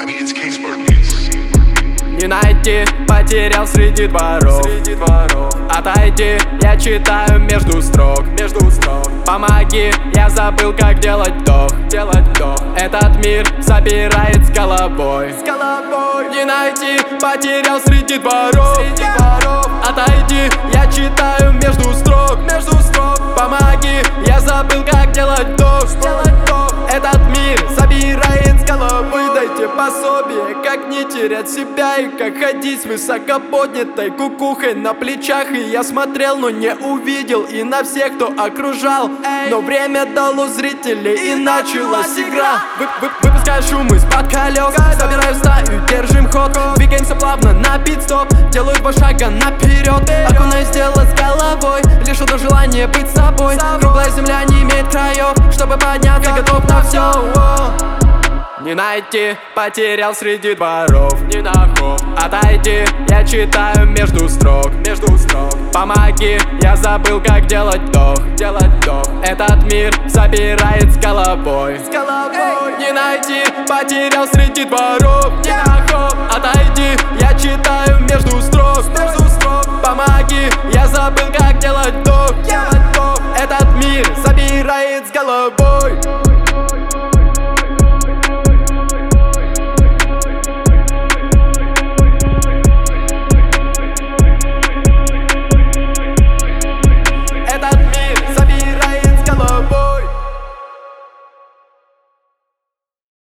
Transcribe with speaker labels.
Speaker 1: Не найти, потерял среди дворов. Отойди, я читаю между строк. Помоги, я забыл, как делать вдох. Этот мир собирает с головой. Не найти, потерял среди дворов. Отойди, я читаю между строк. Помоги, я забыл, как делать вдох. Этот мир собирает с головы. Дайте пособие, как не терять себя и как ходить с высоко поднятой кукухой на плечах. И я смотрел, но не увидел, и на всех, кто окружал. Но время дало зрителей, и началась игра. Выпускаю шум из-под колес, собираю стаю, держим ход. Двигаемся плавно на пит-стоп, делаю 2 шага наперед. Окунаюсь в дело с головой, лишь одно желание быть собой. Круглая земля не имеет краев, чтобы подняться, готов на все. Не найти, потерял среди дворов. Отойди, я читаю между строк. Помоги, я забыл, как делать вдох. Этот мир собирает с головой. Не найти, потерял среди дворов. Отойди, я читаю между строк. Помоги, я забыл, как делать вдох. Этот мир собирает с головой.